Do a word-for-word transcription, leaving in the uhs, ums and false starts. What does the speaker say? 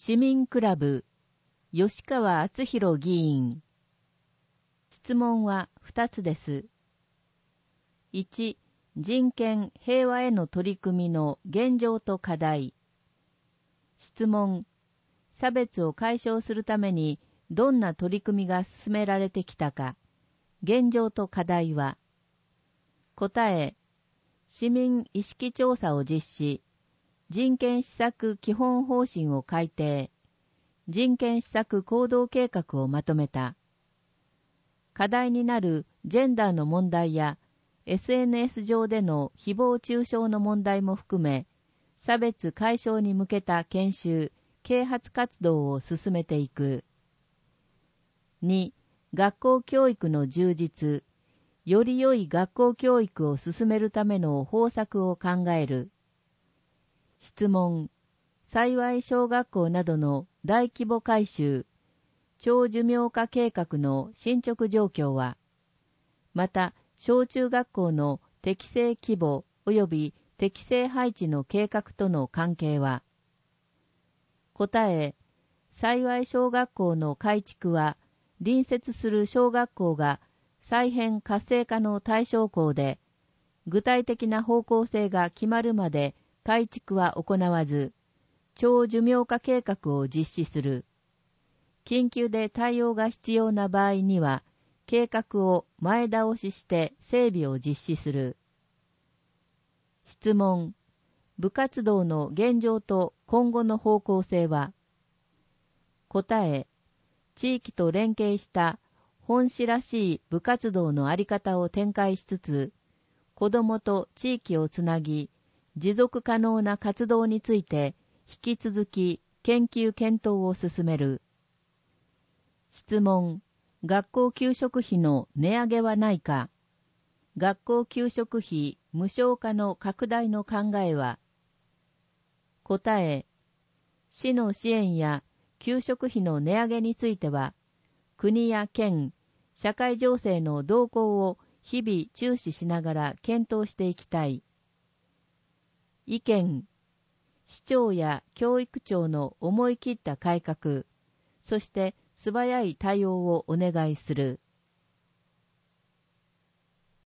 市民クラブ吉川敦弘議員。質問はふたつです。いち、人権・平和への取り組みの現状と課題。質問、差別を解消するためにどんな取り組みが進められてきたか。現状と課題は。答え、市民意識調査を実施。人権施策基本方針を改定。人権施策行動計画をまとめた。課題になるジェンダーの問題や エスエヌエス 上での誹謗中傷の問題も含め、差別解消に向けた研修、啓発活動を進めていく。に、学校教育の充実、より良い学校教育を進めるための方策を考える。質問、幸小学校などの大規模改修、長寿命化計画の進捗状況は、また小中学校の適正規模及び適正配置の計画との関係は。答え、幸小学校の改築は隣接する小学校が再編活性化の対象校で、具体的な方向性が決まるまで改築は行わず、長寿命化計画を実施する。緊急で対応が必要な場合には、計画を前倒しして整備を実施する。質問、部活動の現状と今後の方向性は。答え、地域と連携した本市らしい部活動のあり方を展開しつつ、子どもと地域をつなぎ、持続可能な活動について引き続き研究検討を進める。質問、学校給食費の値上げはないか。学校給食費無償化の拡大の考えは。答え、市の支援や給食費の値上げについては、国や県、社会情勢の動向を日々注視しながら検討していきたい。意見、市長や教育庁の思い切った改革、そして素早い対応をお願いする。